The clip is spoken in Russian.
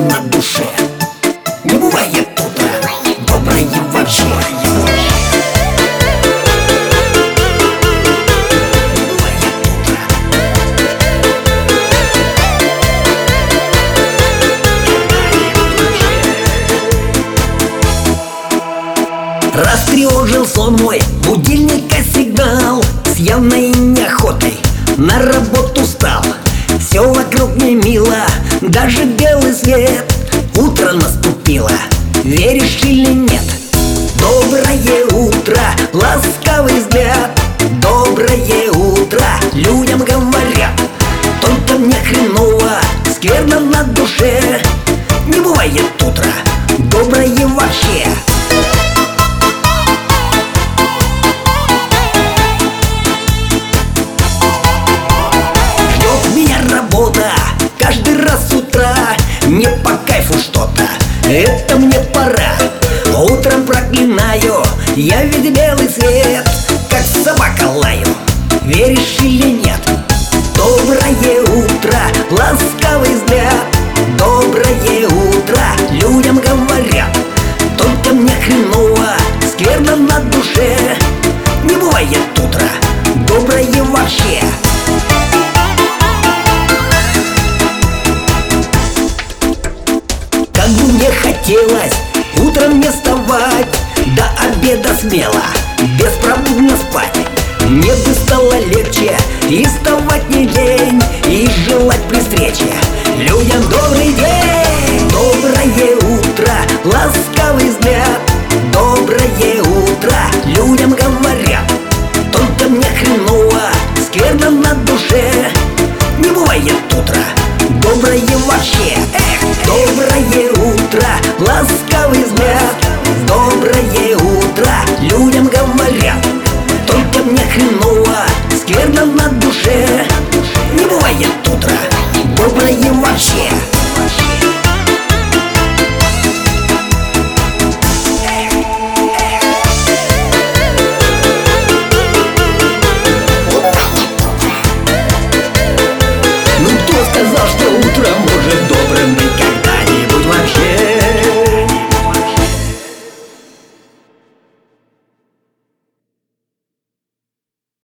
на душе. Не бывает утра доброе вообще. Растревожил сон мой будильника сигнал. С явной неохотой на работу стал. Все вокруг не мило, даже белый свет. Утро наступило, веришь или нет? Доброе утро, ласковый взгляд. Доброе утро, людям говорят. Только мне хреново, скверно на душе. Не бывает утро доброе вообще. Работа каждый раз с утра. Не по кайфу что-то, это мне пора. Утром проклинаю, я ведь белый свет. Как собака лаю, веришь или нет? Доброе утро, ласковый взгляд. Доброе утро, людям говорят. Только мне хреново, скверно на душе. Не бывает утро доброе вообще. Как бы мне хотелось утром не вставать, до обеда смело, беспробудно спать. Мне бы стало легче и вставать не лень, и желать при встрече людям добрый день. Доброе утро, ласковый взгляд. Доброе утро, людям говорят. Только мне хреново, скверно на душе. Не бывает утро доброе вообще. Доброе утро, ласковый взгляд. Доброе утро, людям говорят. Только мне хреново, скверно на душе.